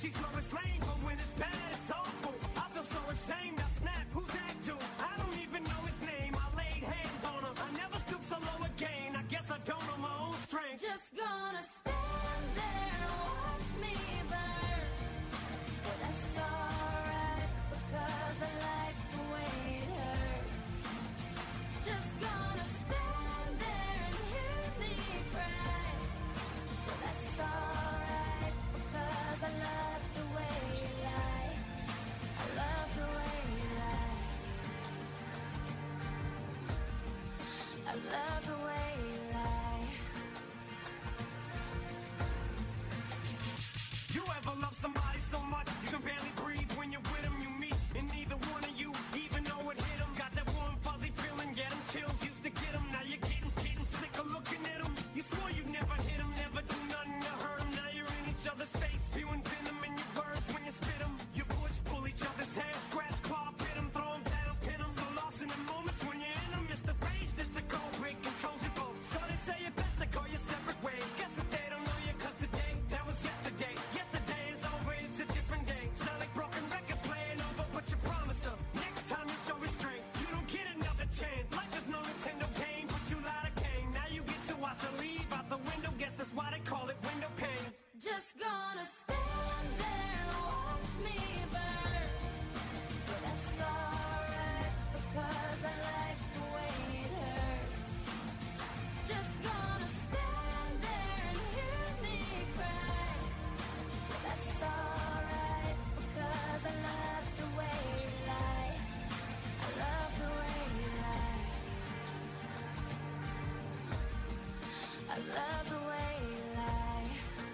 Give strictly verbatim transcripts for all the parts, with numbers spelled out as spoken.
She's Lois Lane, but when it's bad, it's awful. I feel so ashamed, I snap, who's that dude? I don't even know his name, I laid hands on him. I never stoop so low again, I guess I don't know my own strength. Just gonna stand there and watch me burn. But that's alright, because I like the way it hurts. Just gonna stand there and hear me cry. But that's alright, because I love the way you lie. I love the way you lie. I love the way you lie. You ever love somebody so much you can barely breathe when you're with them? You meet and neither one of you even know it hit them. Got that warm fuzzy feeling, get them chills used to get them. Now you're getting, getting sick of looking at them. You swore you'd never hit them, never do nothing to hurt them. Now you're in each other's face, spewing venom in your words when you spit them. You push, pull each other's hair, scratch, claw, pit them, throw them down, pin them. So lost in the moments when you're in them, it's the rage that's the cold break controls your boat. So they say it best to go your separate ways. Guess that they don't know you, cause today, that was yesterday. Yesterday is over, it's a different day. Sound like broken records playing over, but you promised them. Next time you show restraint, you don't get another chance. Like there's no Nintendo game, but you lied again. Now you get to watch her leave out the window, guess that's why they call it window pane. Just gonna stand there and watch me burn. But that's alright, because I like the way it hurts. Just gonna stand there and hear me cry. But that's alright, because I love the way you lie. I love the way you lie. I love the way you lie.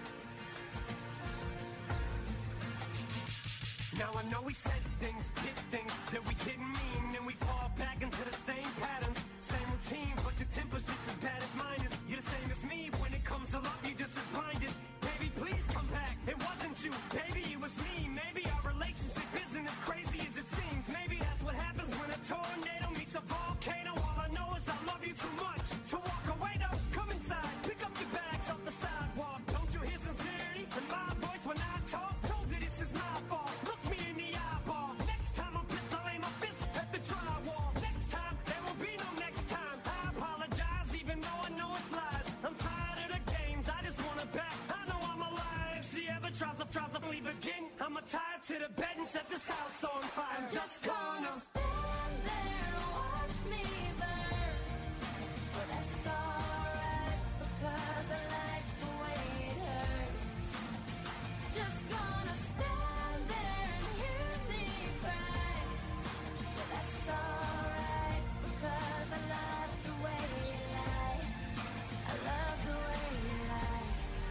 Now I know we said things, did things that we didn't mean, and we fall back into the same patterns, same routine, but your temper's just as bad as mine is. You're the same as me, when it comes to love, you're just as blinded. Baby, please come back, it wasn't you, baby, it was me. Maybe our relationship isn't as crazy as it seems. Maybe that's what happens when a tornado meets a volcano. All I know is I love you too much to walk away though. Come inside, pick up your bags off the sidewalk. Don't you hear sincerity in my voice when I talk? Told you this is my fault. Look me in the eyeball. Next time I'm pissed, I'll aim my fist at the drywall. Next time, there will be no next time. I apologize, even though I know it's lies. I'm tired of the games, I just want her back. I know I'm alive. If she ever tries to, tries to leave again, I'ma tie her to the bed and set this house on fire. I'm just gonna stand there and watch me burn. But that's alright, because I like the way it hurts. Just gonna stand there and hear me cry. But that's alright, because I love the way you lie. I love the way you lie.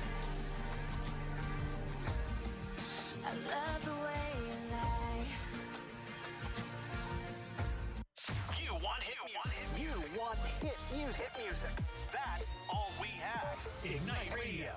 I love the way you lie. You want hit music. You want hit music. Hit music. That's all we have. Ignite Radio.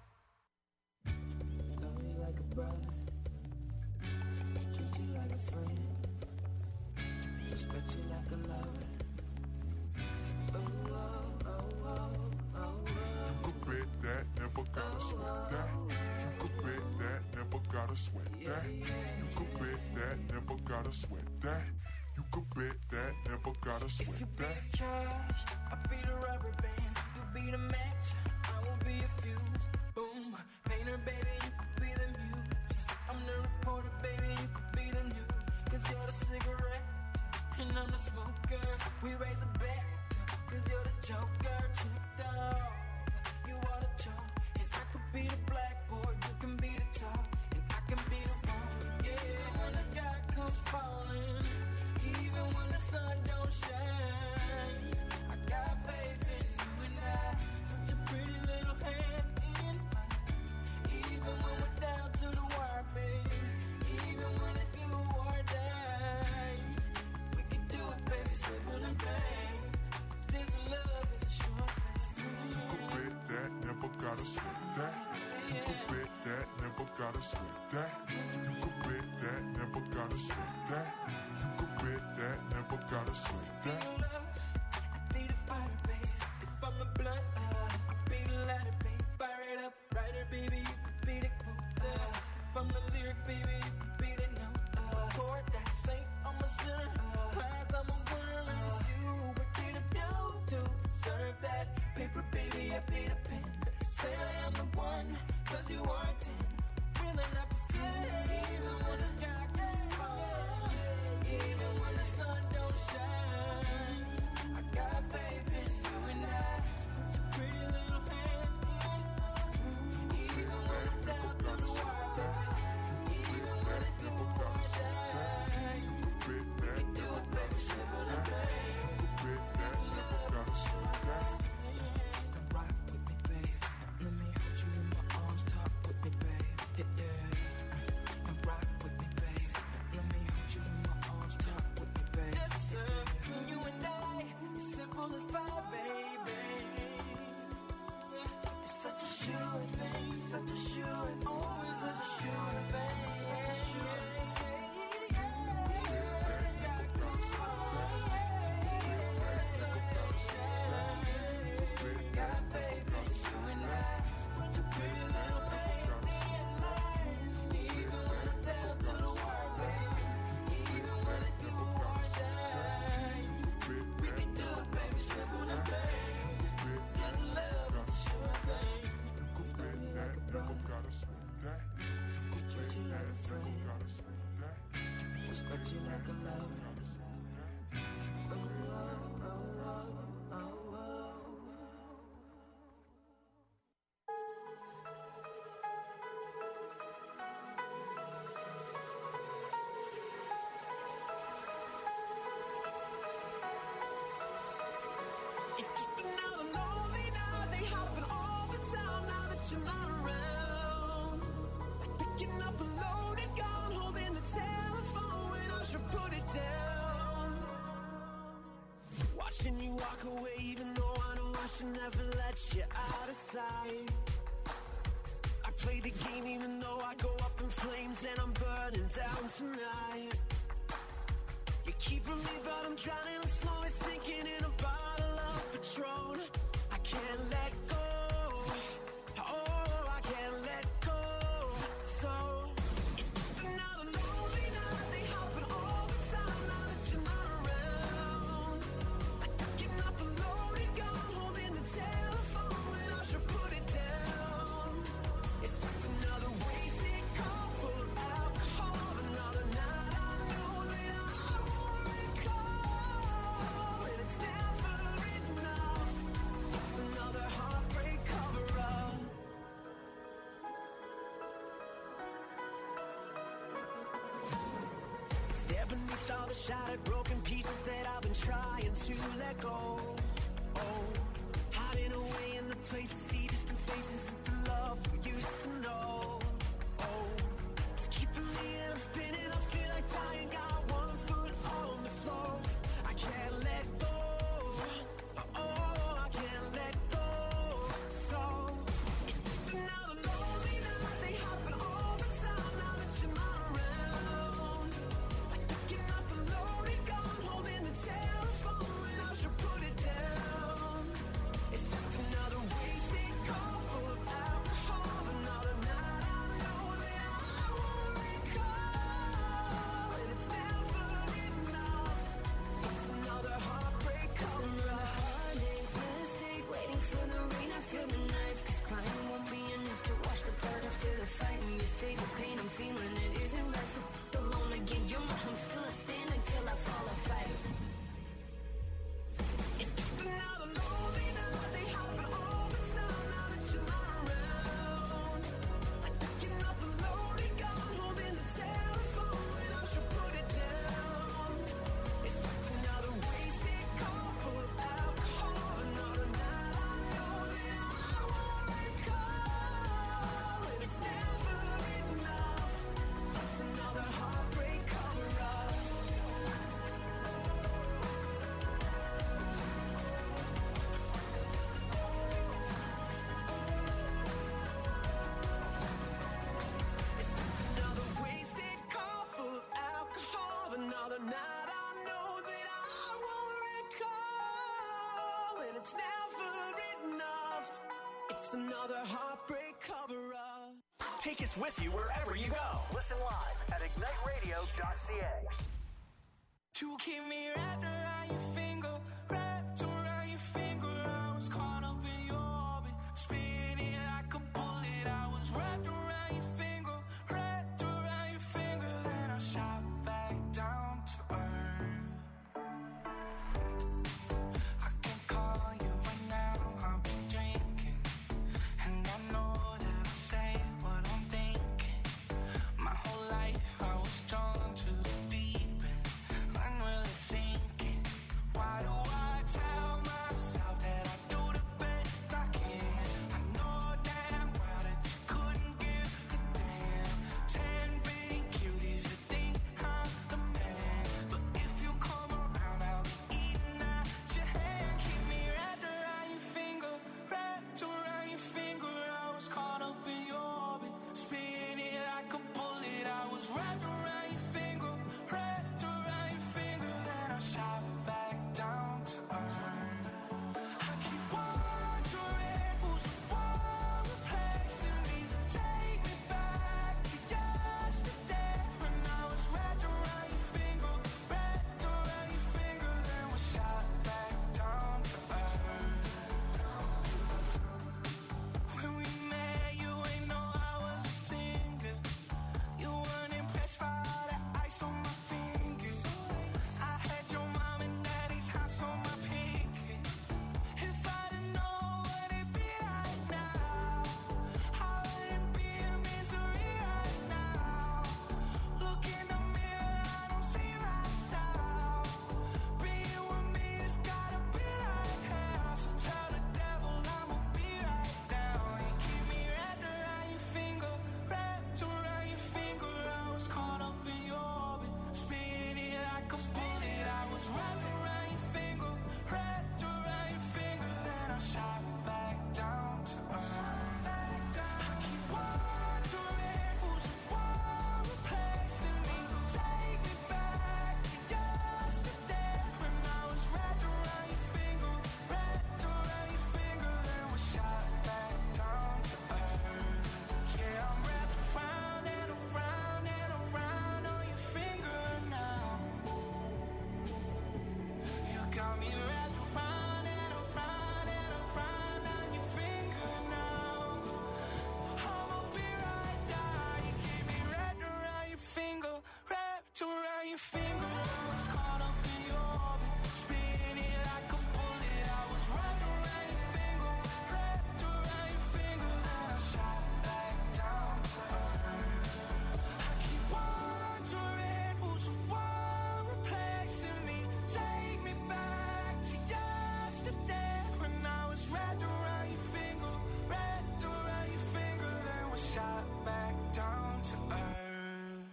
Love you like a brother, treat you like a friend, respect you like a lover. Oh, oh, oh, oh, oh, oh. You could bet that, never gotta sweat that. You could bet that, never gotta sweat that. You could bet that, never gotta sweat that. You could bet that, never gotta If you sweat be that. the trash, I'll be the rubber band. You be the match, I will be a fuse. Boom, painter, baby, you could be the muse. I'm the reporter, baby, you could be the news. Cause you're the cigarette, and I'm the smoker. We raise the bet, cause you're the joker. Tricked off, you are the chalk. And I could be the blackboard, you can be the top. And I can be the one, yeah, when the sky comes falling. Even when the sun don't shine, I got faith in you and I. So put your pretty little hand in mine. Even when we're down to the wire, baby. Even when it's do or die, we can do it, baby, simple and plain. Cause this love is a short thing. You could bet that, never gotta sweat that. You could bet that, never gotta sweat that. You could bet that, never gotta sweat that. You could bet that, never gotta sweat that. I be the fire, baby. If I'm a blunt, I could be the lighter, baby. Fire it up, rider, baby. You could be the quota. If I'm the leader, baby, you could be the new. For that saint, I'm a sinner. Prize, I'm a winner, and it's you. What did I do to deserve that? Paper, baby, I paid a pen. Say I am the one, cause you are a ten. Really not pretend, even when it's dark. Even when the sun don't shine, I got faith in you and I. So put your pretty little hand in. Even when I'm down to the wire, even when the blue won't shine, we can do it, baby, simple and plain. There's love, it's a sure thing. Come rock with me, babe. Let me hold you in my arms, talk with me, babe. Yeah, yeah. Come rock with me, babe. Let me hold you in my arms, talk with me, babe. Yes, sir. Between you and I, it's simple as pie, baby. It's such a sure thing, such a sure thing. Oh, it's such a sure thing, such a sure thing. Got faith in you and I. So put your pretty little thing in mine. Even when I'm down to the wire, baby. Even when the blue won't shine, we can do it, baby, simple and plain. This love is a sure thing. Love me like a brother, treat you like a friend, respect you like a lover. Oh, oh, oh, oh, oh, oh. It's just another lonely night. They happen all the time now that you're not around. Like picking up a loaded gun, holding the telephone when I should put it down. Watching you walk away, even though I know I should never let you out of sight. I play the game even though I go up in flames and I'm burning down tonight. You keep from me, but I'm drowning, I'm slowly sinking in a bottle of Patron. I can't let go. Oh, I can't let go. So it's just another lonely night. They happen all the time now that you're not around. Like picking up a loaded gun, holding the telephone when I should put it down. It's just another wasted call full of alcohol. Another night I know that I won't recall. And it's never enough. It's another heartbreak cover-up. It's there beneath all the shattered, broken pieces that I've been trying to let go. Oh, hiding away in the places, see distant faces of the love we used to know. Oh, it's keeping me and I'm spinning. I feel like dying, got one foot on the floor. I can't let go. Oh, I can't let go. So it's just another lonely night. They happen all the time now that you're not around. Like picking up a loaded gun, holding the telephone when I should put it down. It's just another wasted call full of alcohol. Another night I know that I won't recall. And it's never enough. It's another heartbreak cover-up. Mistake, waiting for the rain after the knife. Cause crying won't be enough to wash the blood after the fight. And you say the pain I'm feeling, it isn't right to be alone again. You're my home, still a stand until I fall or fight. It's just another lonely night. They happen all the time now that you're not around. Like picking up a loaded gun, holding the telephone when I should put it down. It's just another wasted call full of alcohol. Another night I know that I won't recall. And it's never enough. It's another heartbreak cover-up. It's just another wasted call full of alcohol. Another night I know that I won't recall. And it's never enough. It's another heartbreak cover-up. Take us with you wherever you go. Listen live at ignite radio dot c a. You keep me wrapped around your finger, wrapped around your finger. I was caught up in your orbit, spinning like a bullet. I was wrapped around your finger, wrapped around your finger. Then I shot back down to earth. I can call you right now, I've been drinking, and I know that I say what I'm thinking. My whole life I was drawn to the deep end. I'm really thinking, why do I tell myself that I do the best I can? I know damn well that you couldn't give a damn. Ten big cuties that think I'm the man, but if you come around, I'll be eating out your hand. Keep me wrapped around your finger, wrapped around your finger. I was caught up in your orbit, spinning like a bullet. I was wrapped around your finger, wrapped around your finger. Then I shot back down to earth. I keep wondering who's the one replacing me. Take me back to yesterday when I was wrapped around your finger, wrapped around your finger. Then we shot back down to earth. When we met, you ain't know I was a singer. You weren't impressed by all the ice on my fingers. I had your mom and daddy's house on my pinky. If I didn't know what it'd be like now, I wouldn't be in misery right now. Look in the mirror, I don't see myself. Being with me has gotta be like hell. So tell the devil I'ma be right down. You keep me wrapped around your finger, wrapped around your finger. I was caught up in your orbit, spinning like a bullet. I was wrapped around your finger, wrapped around your finger. Then I shot back down to earth. I keep wondering who's the one replacing me. Take me back to yesterday when I was wrapped around your finger, wrapped around your finger. Then we shot back down to earth. Yeah, I'm wrapped around and around and around on your finger now. You got me wrapped around and around and around on your finger now. I'ma be right down. You keep me wrapped around your finger, wrapped around your finger. I was caught up in your orbit, spinning like a bullet. I was wrapped around your finger, wrapped around your finger. Then I shot back down to earth. I keep wondering who's the one replacing me. Take me back to yesterday when I was wrapped around your finger, wrapped around your finger. Then we shot back down to earth.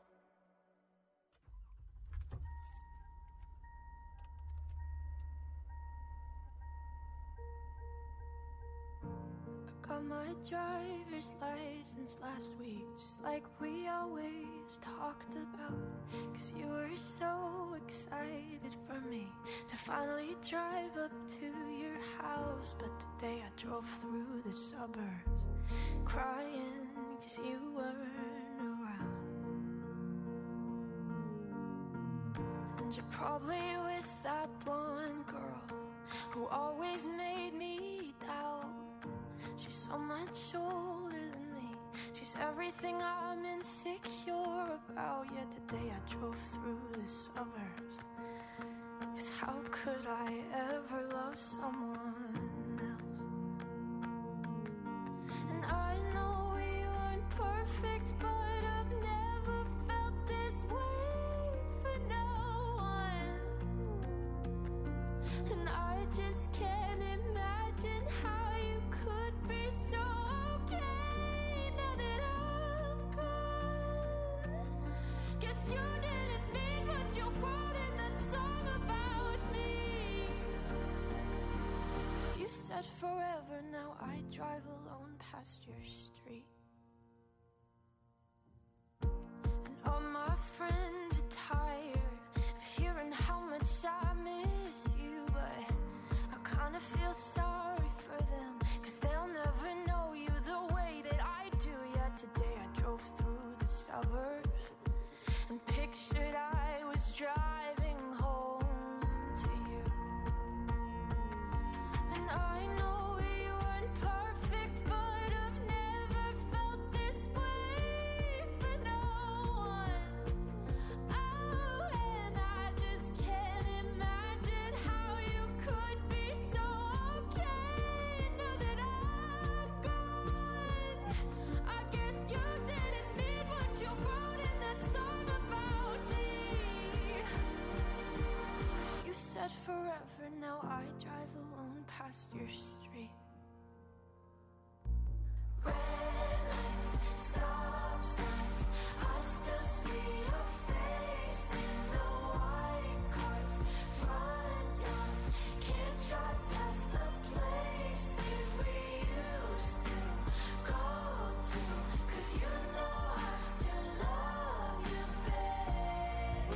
I got my driver's license last week, just like we always talked about. Cause you were so excited for me to finally drive up to your house. But today I drove through the suburbs crying cause you weren't around. And you're probably with that blonde girl who always made me doubt. She's so much older than me. She's everything I'm insecure about. Yet today I drove through the suburbs. Cause how could I ever love someone else? And I know we weren't perfect, but I've never felt this way for no one. And I just can't imagine how you could be so okay now that I'm gone. Guess you didn't mean what you wrote in that song about me. Cause you said forever, now I drive alone past your street. And all my friends are tired of hearing how much I miss you, but I kinda feel sorry for them, cause they'll never know you the way that I do. Yet today suburbs and pictured I was driving home to you. And I know we weren't perfect, but I've never felt this way for no one. Oh, and I just can't imagine how you could be so okay now that I'm gone. I guess you didn't mean what you wrote in that song about me. 'Cause you said forever, now I drive alone past your street. Red lights, stop signs, I still see your face in the white cars, front yards. Can't drive past the places we used to go to, 'cause you know I still love you, babe.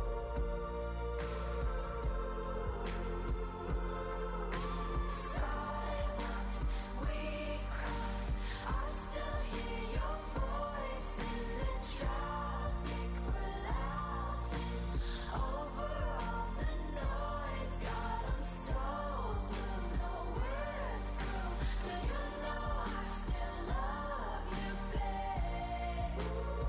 Sidewalks we cross, I still hear your voice in the traffic. We're laughing over all the noise. God, I'm so blue, no we're through, but you know I still love you, babe.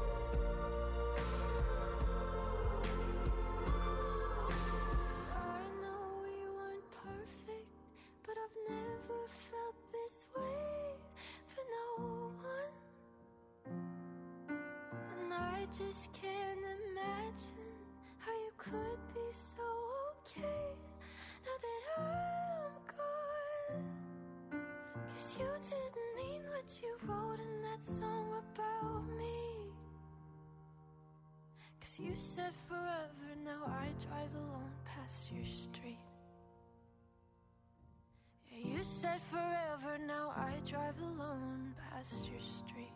I know we weren't perfect, but I've never felt this way for no one. And I just can't imagine how you could be so okay now that I'm gone. 'Cause you didn't mean what you wrote in that song about me. 'Cause you said forever, now I drive alone past your street. Yeah, you said forever, now I drive alone past your street.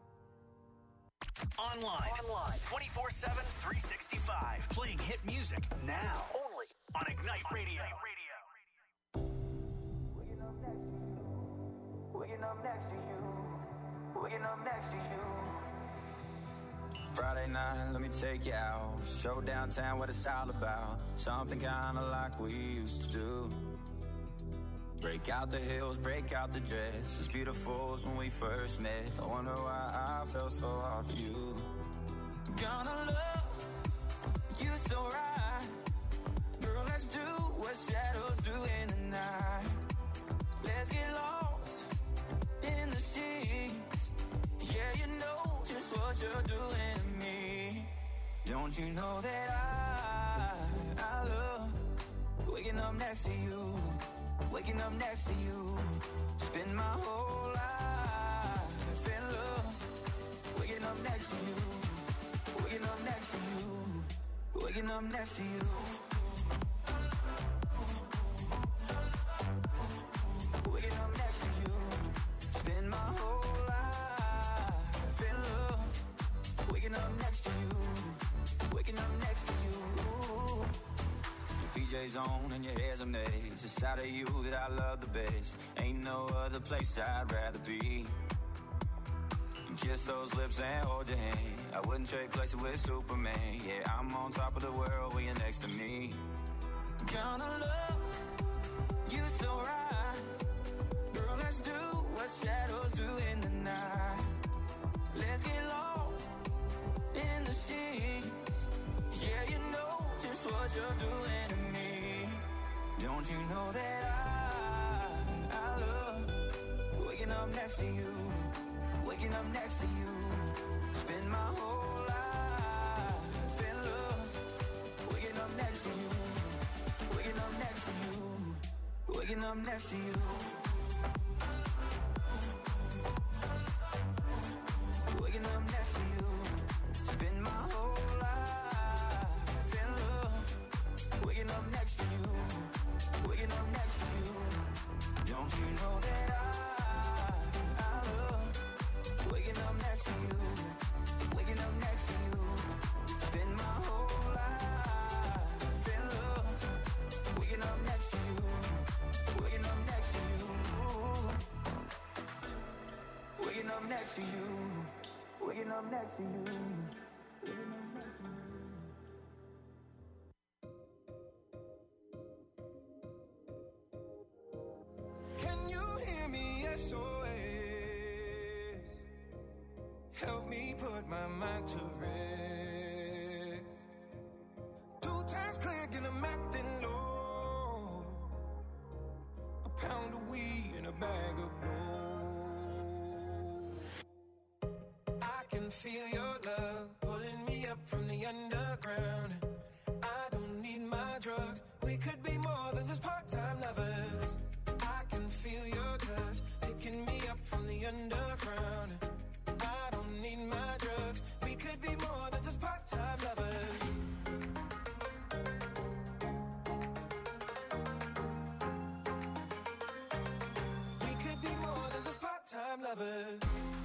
Online. Online. twenty-four seven, three sixty-five. Playing hit music now. Only on Ignite Radio. Waking up next to you. Waking up next to you. Waking up next to you. Friday night, let me take you out. Show downtown what it's all about. Something kinda like we used to do. Break out the heels, break out the dress. As beautiful as when we first met. I wonder why I felt so hard for you. Gonna love you so right. Girl, let's do what shadows do in the night. Let's get lost in the sheets. Yeah, you know just what you're doing to me. Don't you know that I, I love waking up next to you. Waking up next to you. Spend my whole life in love. Waking up next to you. Waking up next to you. Waking up next to you. Waking up next to you. Spend my whole life in love. Waking up next to you. Waking up next to you. Your P J's on and your hair's a maze. It's out of you that I love the best. Ain't no other place I'd rather be. Kiss those lips and hold your hand. I wouldn't trade places with Superman. Yeah, I'm on top of the world when you're next to me. Gonna love you so right. Girl, let's do what shadows do in the night. Let's get lost in the sheets. Yeah, you know just what you're doing to me. Don't you know that I, I love waking up next to you. Waking up next to you. Spend my whole life in love. Waking up next to you. Waking up next to you. Waking up next to you. Waking up next to you. Spend my whole life in love. Waking up next to you. Waking up next to you. Don't you know that I, I love waking up next to you. Waking up next to you. Spend my whole life in love. Waking up next to you. Waking up next to you. Waking up next to you. Waking I'm next to you. Can you hear me? S O S. Help me put my mind to rest. Two times click and I'm acting low. A pound of weed and a bag of blow. I can feel your love pulling me up from the underground. I don't need my drugs. We could be more than just part-time lovers. I can feel your touch picking me up from the underground. I don't need my drugs. We could be more than just part-time lovers. We could be more than just part-time lovers.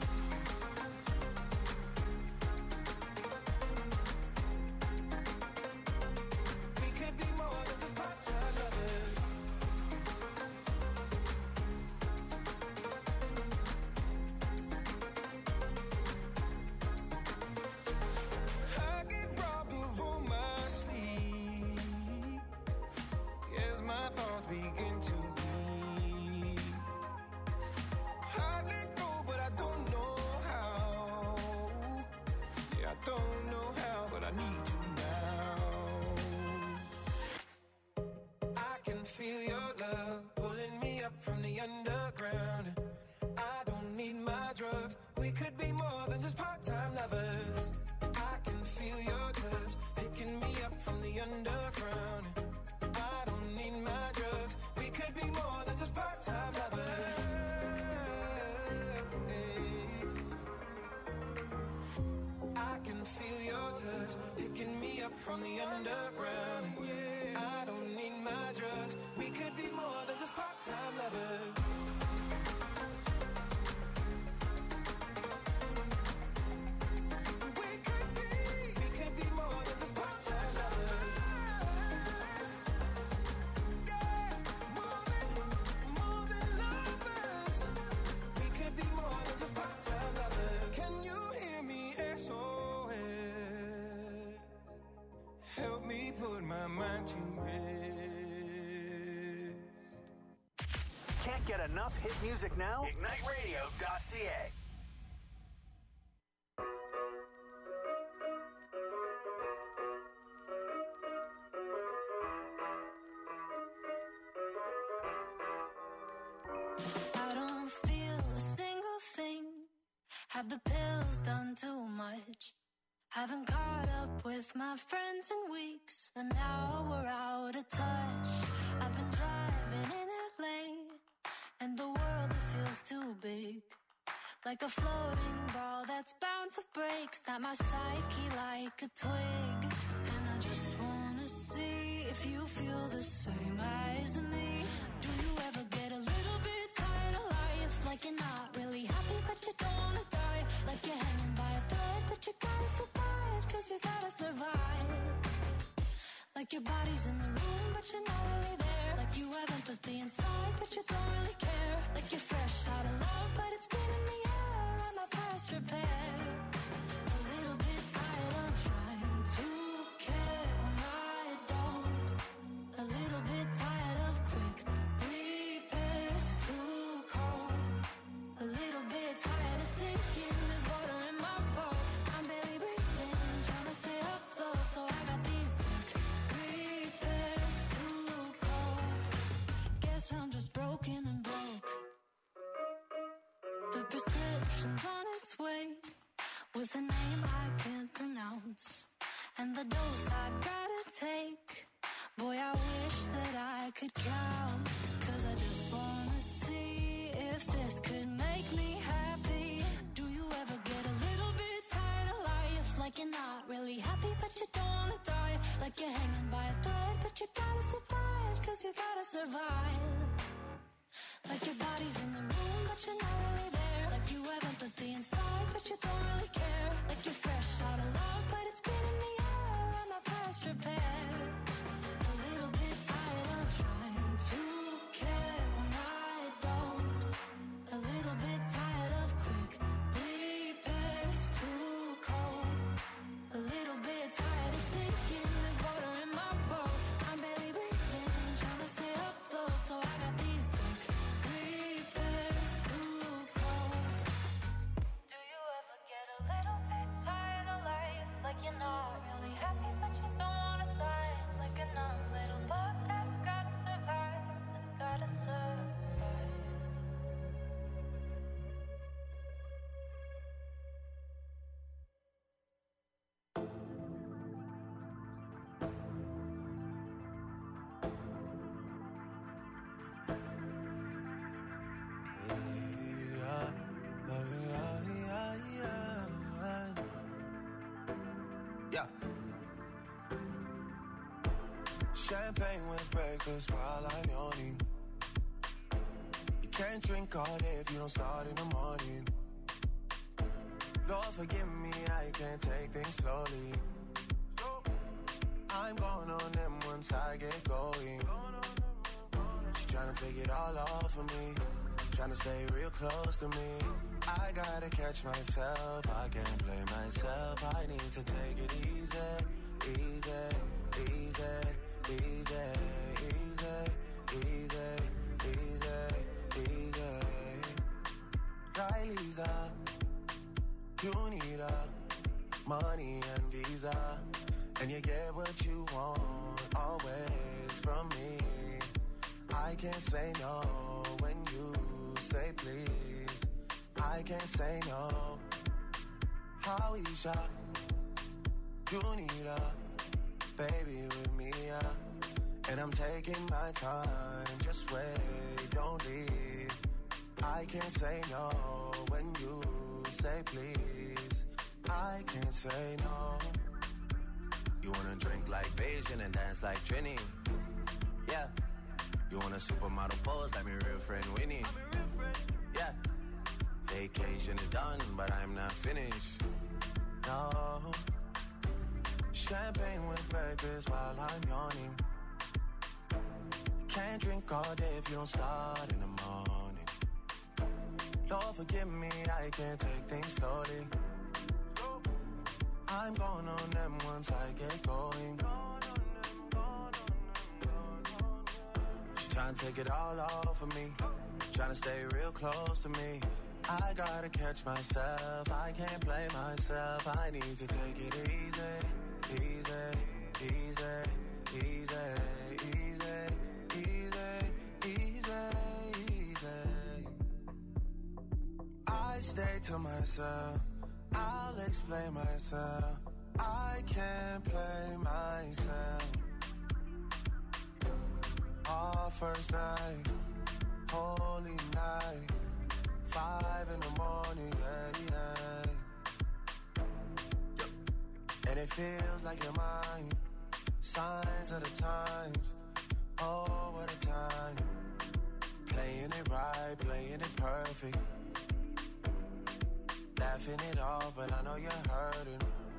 We could be more than just part-time lovers. I get robbed of all my sleep as my thoughts begin to bleed. I let go, but I don't know how. Yeah, I don't know how, but I need to now. I can feel your love pulling me up from the underground. I don't need my drugs. We could be more than just part-time lovers. I can feel your touch picking me up from the underground. I don't need my drugs. We could be more than just part-time lovers. Hey. I can feel your touch picking me up from the underground. I don't need my drugs. We could be more than just part-time lovers. We could be, we could be more than just part-time lovers. Yeah, more than, more than lovers. We could be more than just part-time lovers. Can you hear me? S O S. Help me put my mind to rest. Can't get enough hit music now? Ignite Radio dot C A. I don't feel a single thing. Have the pills done too much? Haven't caught up with my friends in weeks, and now we're out of touch. I've been driving in L A, and the world it feels too big. Like a floating ball that's bound to break. Snap my psyche like a twig. And I just wanna see if you feel the same as me. Do you ever get a little bit tired of life? Like you're not really happy but you don't wanna die. Like you're hanging by a thread but you gotta survive. Cause you gotta survive. Like your body's in the room but you're not really there. Like you have empathy inside but you don't really care. Like you're fresh out of love but it's been in the air. Like my past repair. A little bit tired of trying to care when I don't. A little bit tired of quick repairs too cold. A little bit tired of sinking. There's water in my boat. I'm barely breathing, trying to stay afloat. So I got these quick repairs too cold. Guess I'm just broken and broke. The prescription's on its way with a name I can't pronounce. And the dose I gotta take. Boy, I wish that I could count. Cause I just wanna see if this could make me happy. Do you ever get a little bit tired of life? Like you're not really happy but you don't wanna die. Like you're hanging by a thread but you gotta survive. Cause you gotta survive. Like your body's in the room but you're not really there. Like you have empathy inside but you don't really care. Like you're fresh out of love but it's been in the air. Like my past repair. A little bit tired of trying to care when I don't. A little bit tired of quick repairs too Champagne with breakfast while I'm yawning. You can't drink all day if you don't start in the morning. Lord forgive me, I can't take things slowly. I'm going on them once I get going. She's trying to take it all off of me, trying to stay real close to me. I gotta catch myself, I can't play myself. I need to take it easy, easy, easy, easy, easy, easy, easy, easy. Right, Lisa, you need a money and visa, and you get what you want always from me. I can't say no when you say please. I can't say no. How Isha, you need a baby with me, yeah. And I'm taking my time, just wait, don't leave. I can't say no when you say please. I can't say no. You wanna drink like Beijing and dance like Trini? Yeah. You want a supermodel pose like my real friend Winnie? Yeah. Vacation is done, but I'm not finished. No. Champagne with breakfast while I'm yawning. Can't drink all day if you don't start in the morning. Lord forgive me, I can't take things slowly. I'm going on them once I get going. She's trying to take it all off of me, trying to stay real close to me. I gotta catch myself, I can't play myself. I need to take it easy, easy, easy, easy, easy, easy, easy, easy. I stay to myself, I'll explain myself. I can't play myself. Our first night, holy night, five in the morning, yeah, yeah. And it feels like you're mine. Signs of the times, oh, what a time. Playing it right, playing it perfect. Laughing it off, but I know you're hurting.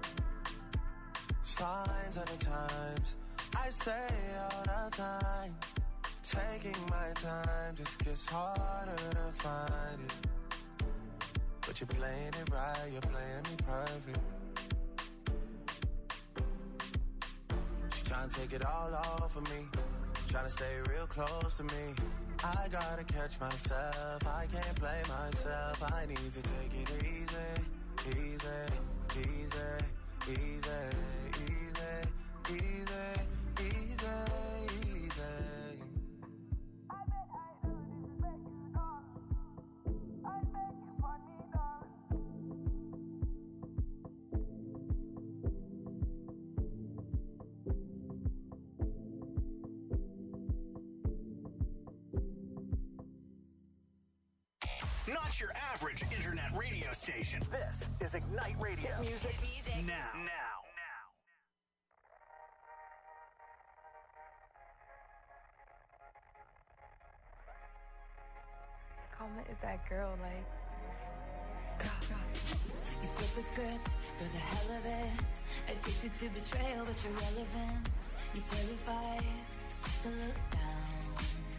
Signs of the times, I say all the time. Taking my time just gets harder to find it. But you're playing it right, you're playing me perfect. She's trying to take it all off of me, trying to stay real close to me. I gotta catch myself, I can't play myself. I need to take it easy, easy, easy, easy, easy, easy, easy, easy. Not your average internet radio station. This is Ignite Radio. Hit music, music. now. Now. Coma is that girl, like. You flip the script for the hell of it. Addicted to betrayal, but you're relevant. You're terrified to look down.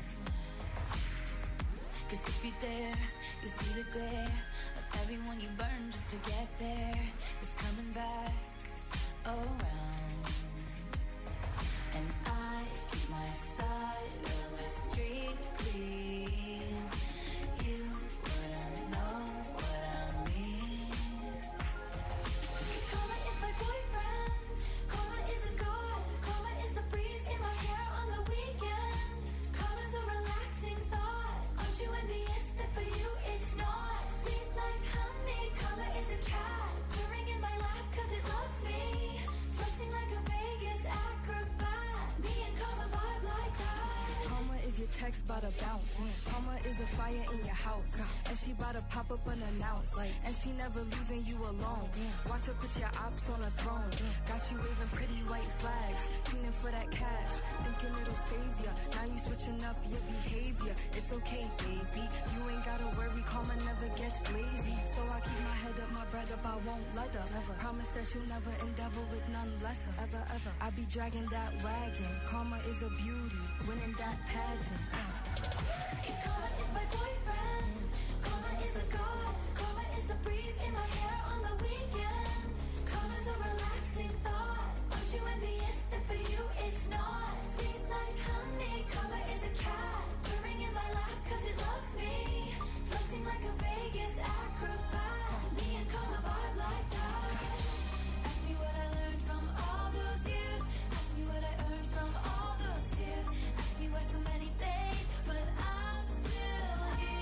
Cause if you dare, you see the glare of everyone you burn just to get there. It's coming back around. And I keep my side of the street clean. You wouldn't know what I mean. Karma is my boyfriend. Karma is a god. Karma is the breeze in my hair on the weekend. Karma's a relaxing thought. Aren't you envious that for you it's not? Sweet like honey. Karma is a cat purring next bout to bounce. Karma is a fire in your house, and she bout to pop up unannounced. And she never leaving you alone. Watch her put your ops on a throne. Got you waving pretty white flags, feeling for that cash, thinking it'll save ya. Now you switching up your behavior. It's okay, baby. You ain't gotta worry, karma never gets lazy. So I keep my head up, my bread up, I won't let her. Never. Promise that you'll never endeavor with none lesser. Ever, ever. I be dragging that wagon. Karma is a beauty, winning that pageant. Cause karma is my boyfriend. Karma is a god. Karma is the breeze in my hair on the weekend. Karma's a relaxing thought. Aren't you envious that for you it's not? Sweet like honey. Karma is a cat purring in my lap cause it loves me. Floating like a Vegas acrobat. Me and karma vibe like that. Ask me what I learned from all those years. Ask me what I earned from all those tears. Ask me why so many days, but I'm still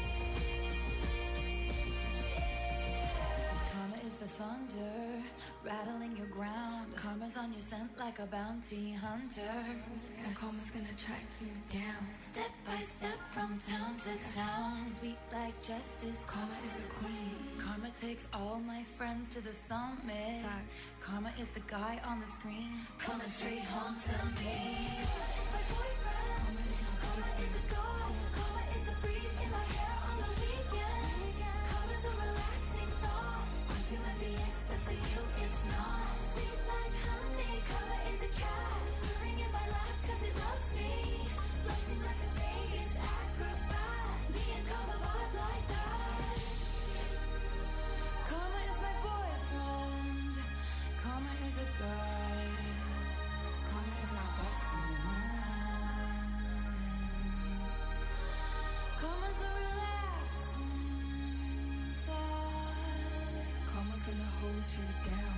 here. Karma is the thunder rattling your ground. Karma's on your scent like a bounty hunter. And karma's gonna track you down. Step by step from town to town. Sweet like justice. Karma is the queen. Karma takes all my friends to the summit. Facts. Karma is the guy on the screen. Coming straight home to me. Karma is my boyfriend. Karma is a god. Karma is the breeze in my hair on the weekend. Karma's a relaxing thought. Aren't you envious that for you it's not? Sweet like honey. Karma is a cat purring in my lap cause it loves me. Floating like a Vegas acrobat. Me and karma vibe like that. Karma is my boyfriend. Karma is a guy. Karma is my bestie. Karma's a relaxing thought. Karma's gonna hold you down.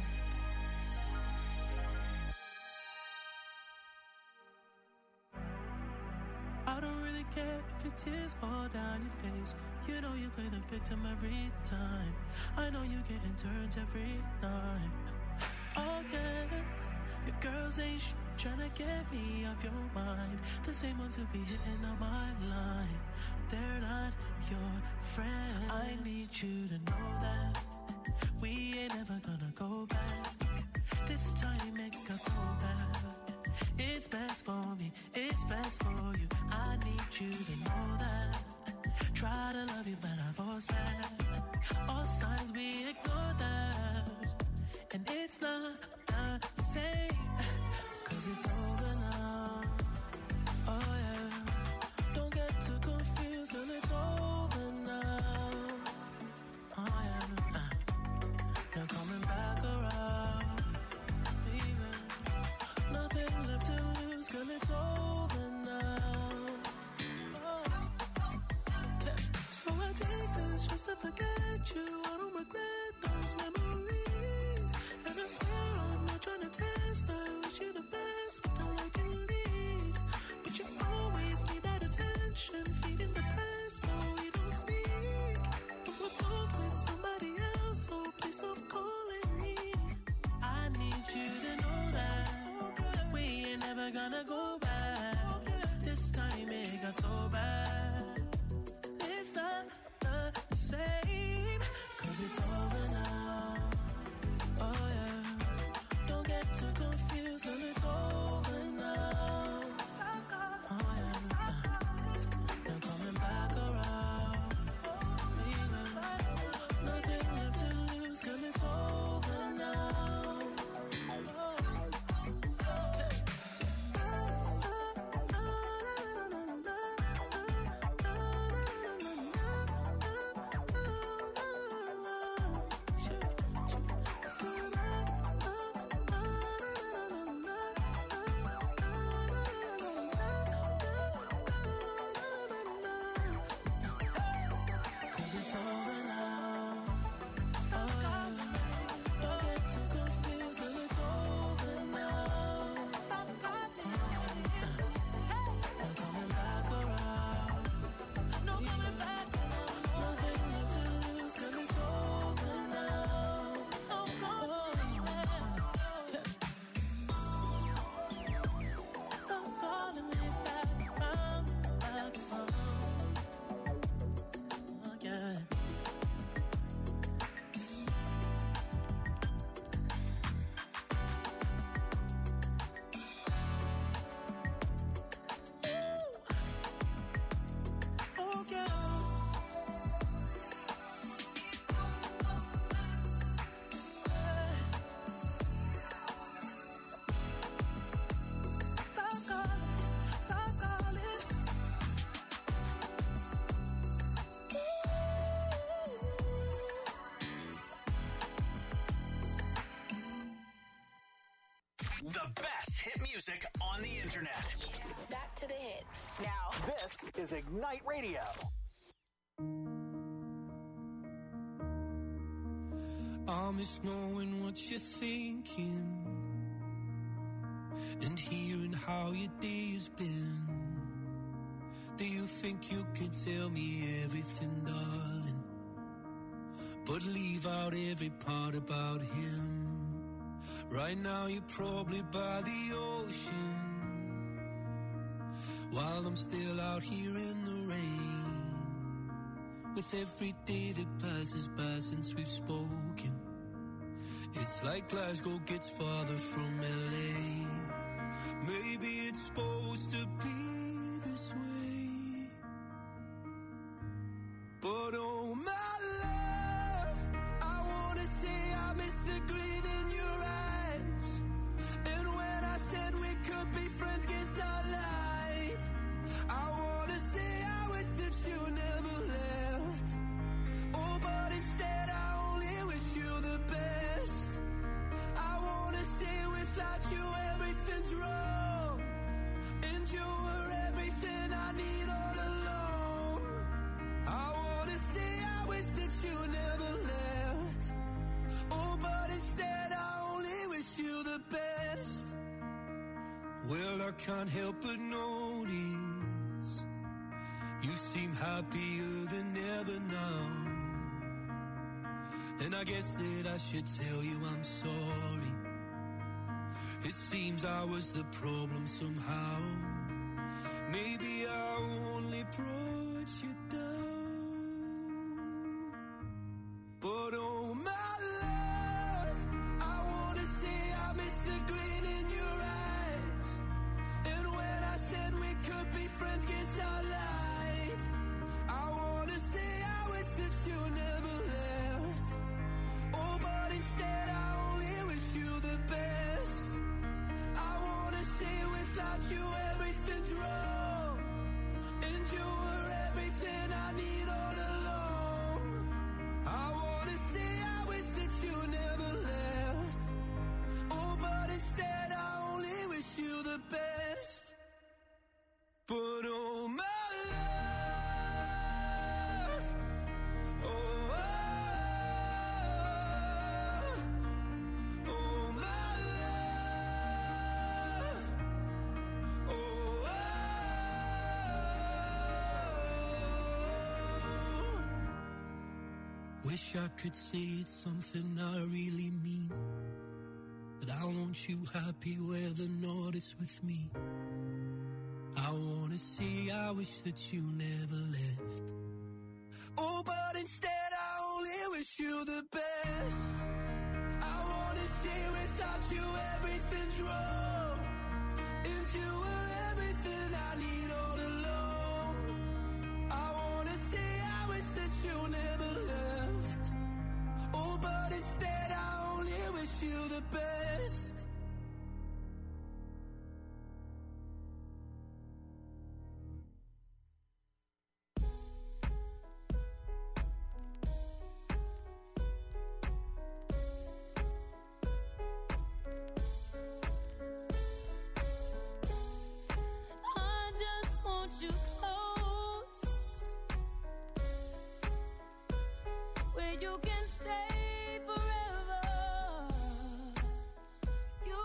I don't really care if your tears fall down your face. You know you play the victim every time. I know you getting turned every night. Oh yeah, your girls ain't sh- tryna get me off your mind. The same ones who be hitting on my line. They're not your friends. I need you to know that we ain't never gonna go back. This time it got so bad. It's best for me, it's best for you. I need you to know that. Try to love you, but I force that. All signs we ignore that. And it's not the same, cause it's over now. Oh yeah, don't get too confused, cause it's over now. Oh yeah, uh, now coming back around. Even nothing left to lose, cause it's over now. Oh. Yeah. So I take this just to forget you. I don't regret those memories. The best hit music on the internet. Back to the hits. Now, this is Ignite Radio. I miss knowing what you're thinking and hearing how your day has been. Do you think you can tell me everything, darling, but leave out every part about him? Right now you're probably by the ocean, while I'm still out here in the rain. With every day that passes by since we've spoken, it's like Glasgow gets farther from L A. Maybe it's supposed to be this way, but oh my love, I wanna say I miss the grin in your eyes. And when I said we could be friends, guess I lied. I wanna say I wish that you never left. Oh, but instead I only wish you the best. I wanna say without you everything's wrong, and you were everything I need all along. I wanna say I wish that you never left. Oh, but instead I only wish you the best. Well, I can't help but notice you seem happier than ever now. And I guess that I should tell you I'm sorry. It seems I was the problem somehow. Maybe I only brought you down. But oh my love, I wanna say I miss the grin in your eyes. And when I said we could be friends, guess I lied. I wanna say I wish that you never left. Oh, but instead I only wish you the best. I wanna say without you everything's wrong, and you were everything I need all along. I wanna say I wish that you never left. Oh, but instead I only wish you the best. But oh my love, oh, oh, oh my love, oh, oh. Wish I could say it's something I really mean, that I want you happy whether or not it's with me. I wanna say I wish that you never left. Oh, but instead I only wish you the best. I wanna say without you everything's wrong, and you were everything I need all along. I wanna say I wish that you never left. Oh, but instead I only wish you the best. I just want you close, where you can stay forever. You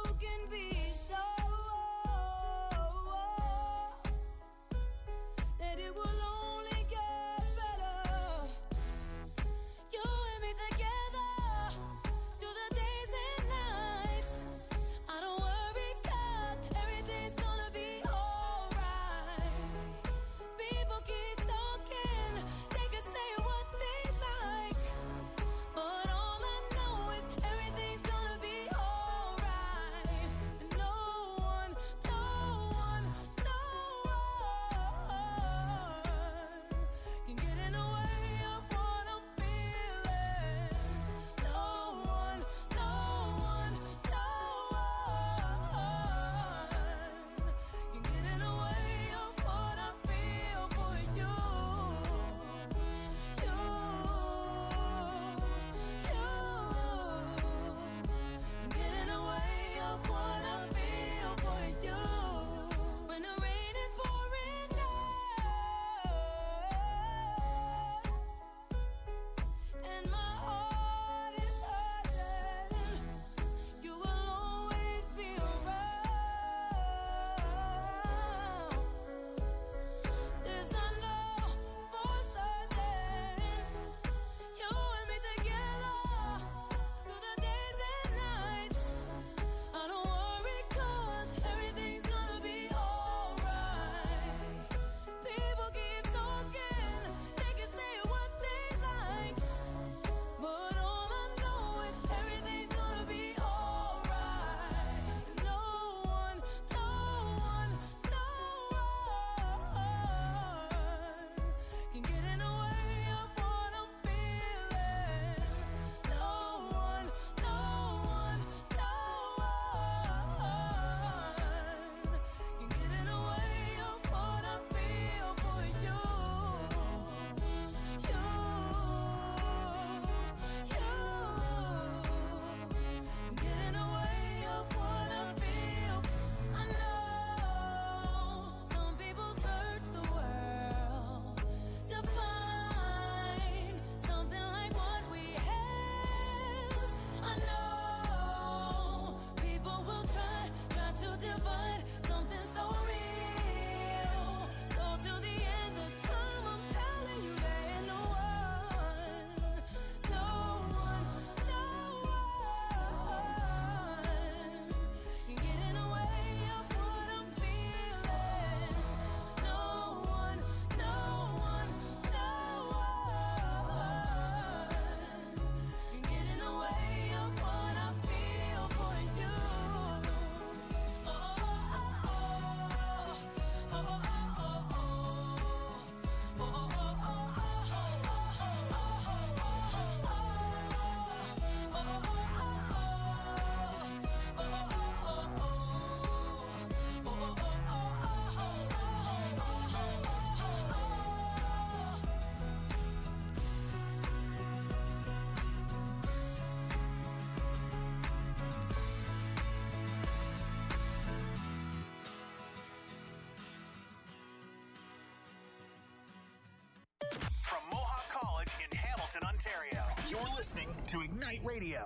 Ignite Radio.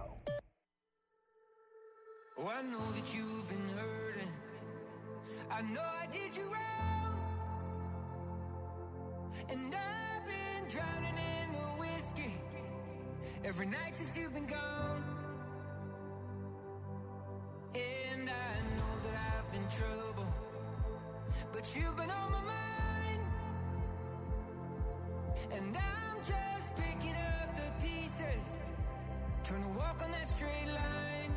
Oh, I know that you've been hurting. I know I did you wrong. And I've been drowning in the whiskey every night since you've been gone. And I know that I've been trouble, but you've been on my mind. And I'm just picking up the pieces, trying to walk on that straight line.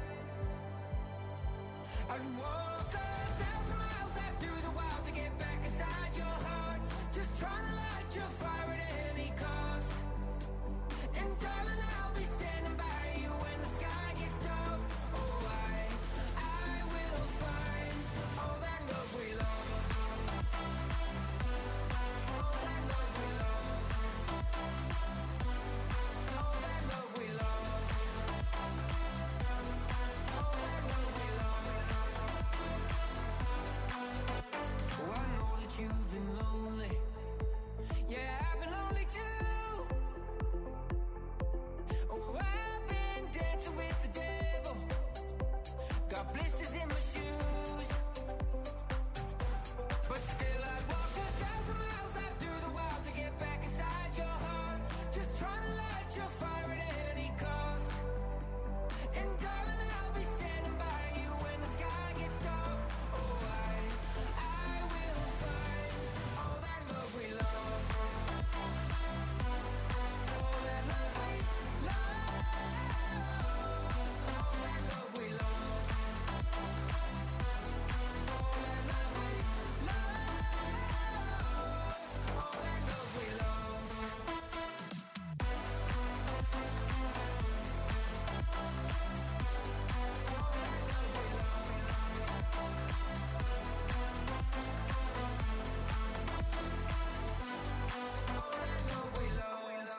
I'd walk a thousand miles out through the wild to get back inside your heart, just trying to light your fire at any cost. And darling, I'll be standing by you when the sky gets dark. Oh, I, I will find all that love we lost. All that love we lost. All that love we lost. All that love we lost. Oh, I know that you've been lonely. Yeah, I've been lonely too. Oh, I've been dancing with the devil. Got blisters in my shoes. But still I'd walk a thousand miles out through the wild to get back inside your heart, just trying to light your fire at any cost. And darling, I'll be standing by you when the sky gets dark. Oh, I, I will find all that love we lost. All that love we lost. All that love we lost. All that love we lost. All that love we lost. All that love we lost.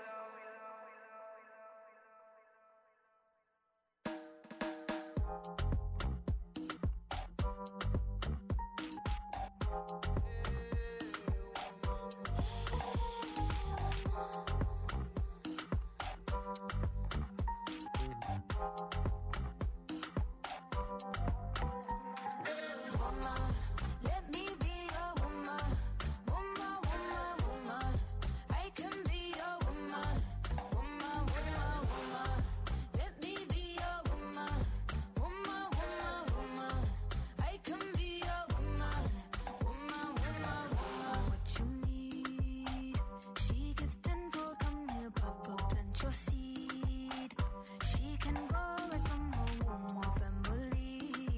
Woman, let me be your woman. Woman, woman, woman. I can be your woman. Woman, woman, woman. Let me be your woman. Woman, woman, woman. I can be your woman. Woman, woman, woman. What you need, she give tenfold. Come here, Papa, plant your seed. She can grow right from her womb or family.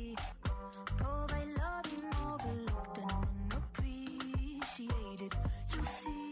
Provide love and overlooked and unappreciated. You see,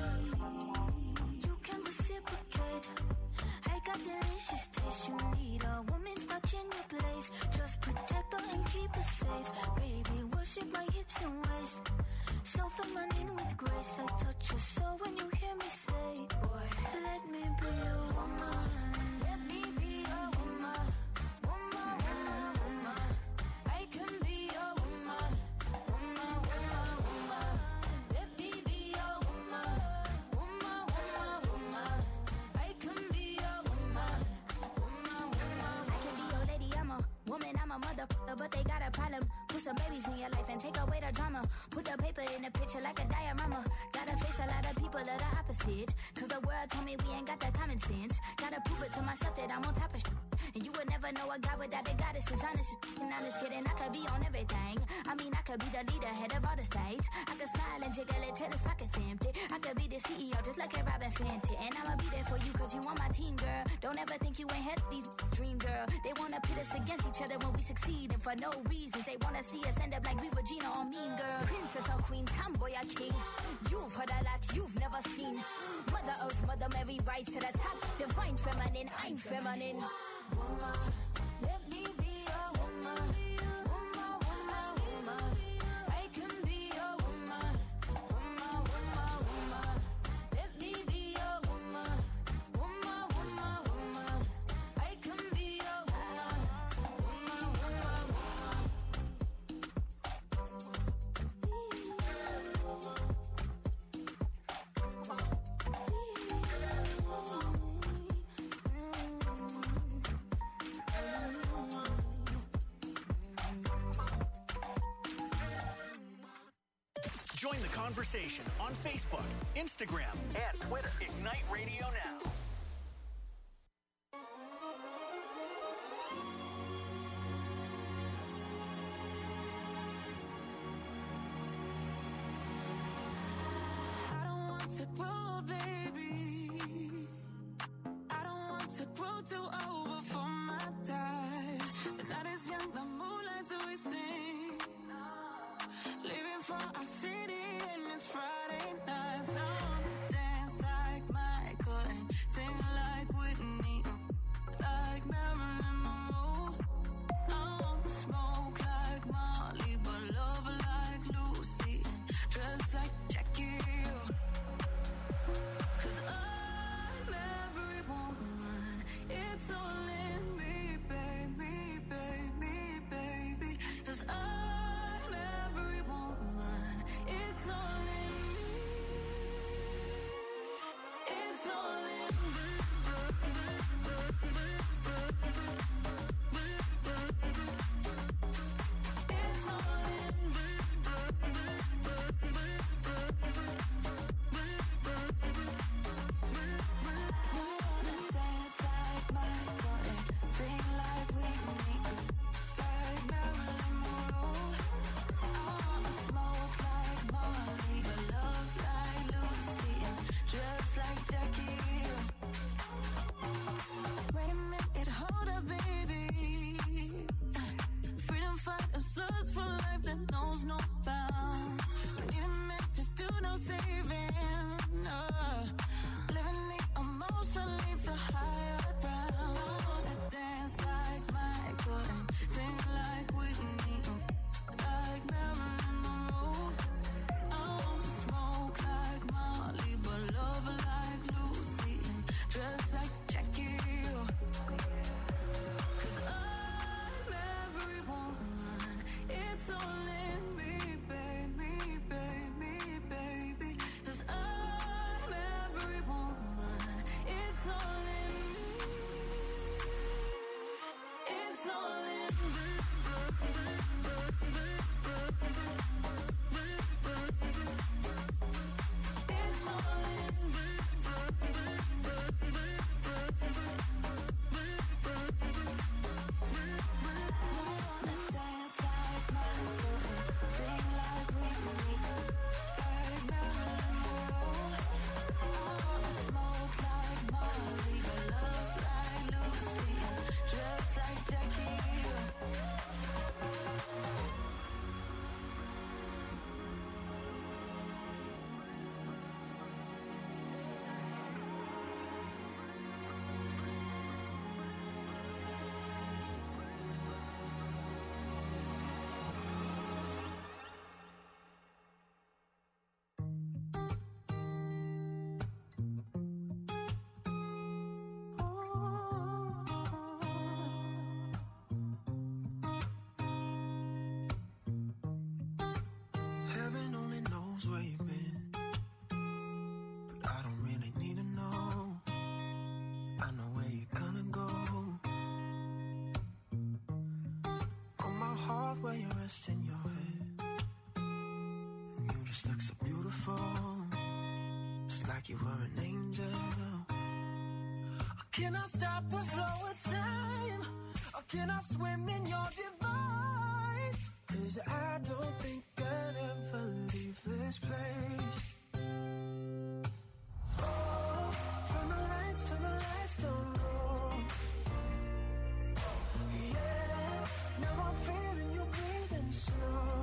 you can reciprocate. I got delicious taste. You need a woman's touch in your place. Just protect her and keep her safe. Baby, worship my hips and waist. So feminine with grace. I touch your soul when you hear me say, boy, let me be your woman. Let me be your woman. Woman, woman, woman. I can be your woman. Woman, woman, woman. Let me be your woman. Woman, woman, woman. I can be your woman. Woman, woman. I can be your lady. I'm a woman. I'm a motherfucker, but they got a problem. Put some babies in your life and take away the drama. Put the paper in the picture like a diorama. Gotta face a lot of people that are opposite. Cause the world told me we ain't got the common sense. Gotta prove it to myself that I'm on top of shit. And you would never know a guy without a goddess is honest. And I'm just kidding, I could be on everything. I mean, I could be the leader, head of all the states. I could smile and jiggle it till his pockets empty. I could be the C E O just like a Robin Fenty. And I'ma be there for you cause you on my team, girl. Don't ever think you ain't had these dream, girl. They wanna pit us against each other when we succeed. And for no reasons, they wanna see us end up like we were Gina or Mean Girl. Princess or queen, tomboy or king. You've heard a lot you've never seen. Mother Earth, Mother Mary, rise to the top. Divine feminine, I'm feminine. Woman, let me be your woman. Woman, woman, woman. I can be your woman. Woman, woman, woman. Let me be your woman. Woman, woman, woman. I can be your woman. Woman, woman, woman. Join the conversation on Facebook, Instagram, and Twitter. Ignite Radio Now. I don't want to grow, baby. I don't want to grow too old before my time. The night is young, the moonlight's wasting. Leaving for our city and it's Friday night. So I wanna dance like Michael and sing like Whitney, like Marilyn Monroe. I wanna smoke like Molly, but love like Lucy and dress like Jackie. Cause I'm every woman, it's all in me, baby, baby, baby. Cause I'm every woman, it's all in me, it's all in me. It's all in me. I wanna dance like Michael and sing like Whitney, like Marilyn Monroe. I wanna smoke like Molly, but love like Lucy and dress like Jackie. Wait a minute, hold up, baby. Freedom fighters, lust for life that knows no bounds. We need a minute to do no saving. Uh, living the emotion leads to higher ground. I wanna dance like Michael and sing like Whitney, like Marilyn Monroe. I wanna smoke like Molly, but love like Lucy and dress like Jackie. Cause I'm every woman, it's all in me, baby, baby, baby. Cause I'm every woman, it's all in me, it's all in me. It's all in me. I wanna dance like Michael and sing like Whitney, like Marilyn Monroe. I wanna smoke like Molly, but love like Lucy and dress like Jackie. Heaven only knows where you've been, but I don't really need to know. I know where you're gonna go. On my heart where you're resting your head, and you just look so beautiful, just like you were an angel. Can I stop the flow of time, or can I swim in your divine? Cause I don't think I'd ever leave this place. Oh, turn the lights, turn the lights down low. Yeah, now I'm feeling you breathing slow.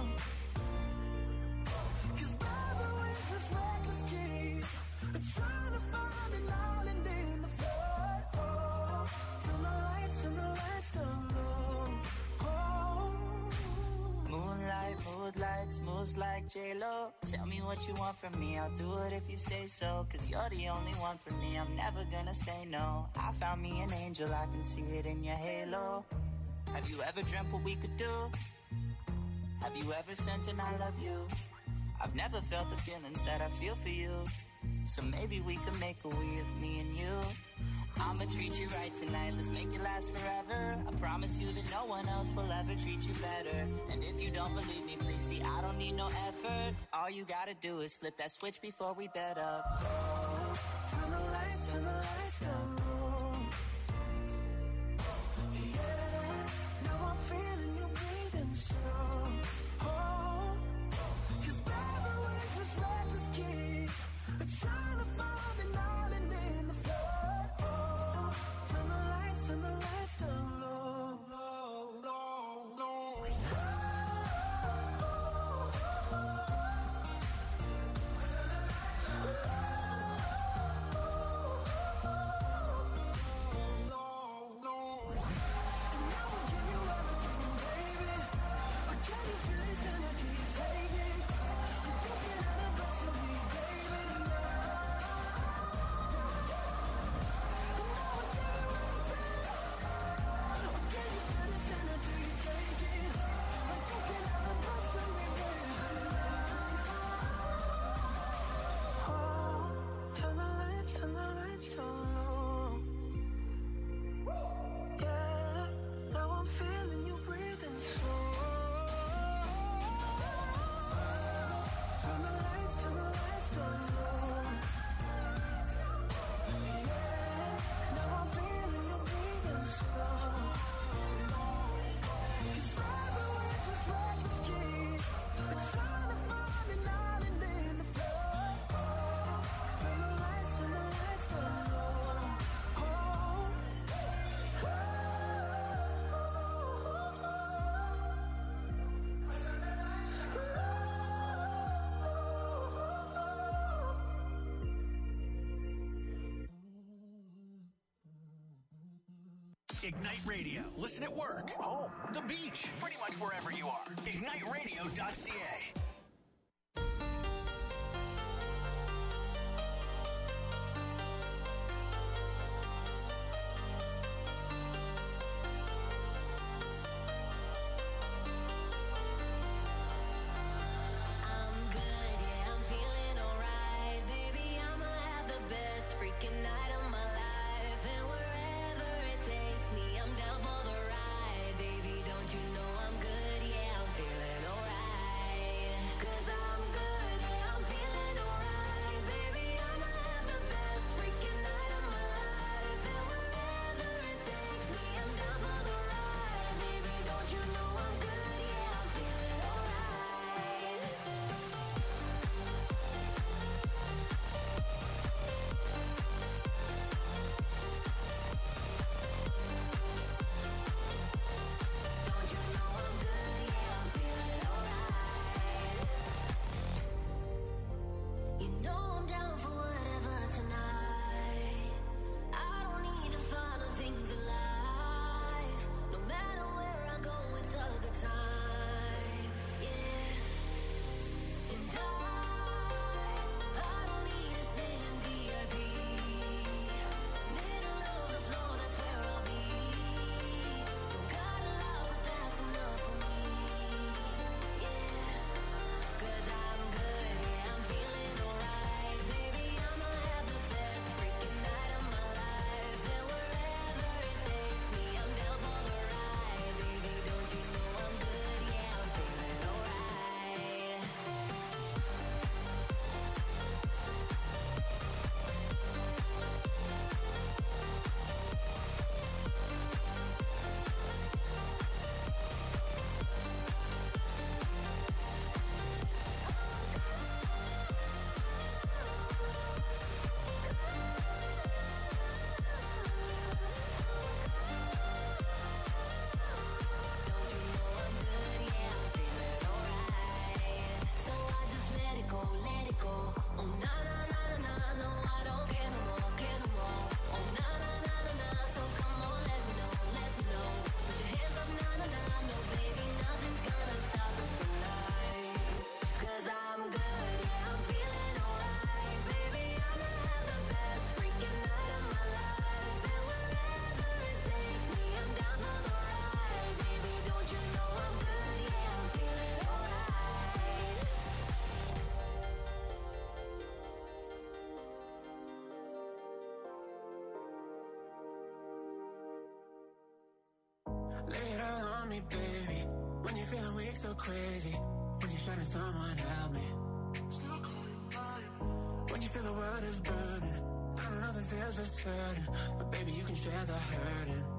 Cause baby, we're just reckless kids, trying to find an island in the flood. Oh, turn the lights, turn the lights down low. Oh. Moonlight, mood lights, moves like J-Lo. Tell me what you want from me, I'll do it if you say so. Cause you're the only one for me, I'm never gonna say no. I found me an angel, I can see it in your halo. Have you ever dreamt what we could do? Have you ever sent an I love you? I've never felt the feelings that I feel for you. So maybe we could make a we of me and you. I'ma treat you right tonight, let's make it last forever. I promise you that no one else will ever treat you better. And if you don't believe me, please see, I don't need no effort. All you gotta do is flip that switch before we bed up. Oh, turn the lights, turn the lights down low. Yeah, now I'm feeling you breathing slow. Oh, 'cause baby, we're just reckless kids, trying to find an island in the flood. Oh, turn the lights, turn the lights down low, low, low, low. Ignite Radio. Listen at work, home, the beach, pretty much wherever you are. ignite radio dot c a. Baby, don't you know I'm good? Yeah, I'm feeling alright. Lay it all on me, baby. When you're feeling weak, so crazy. When you're shutting someone, help me. Still call you mine. When you feel the world is burning. I don't know the feels for certain, but baby, you can share the hurting.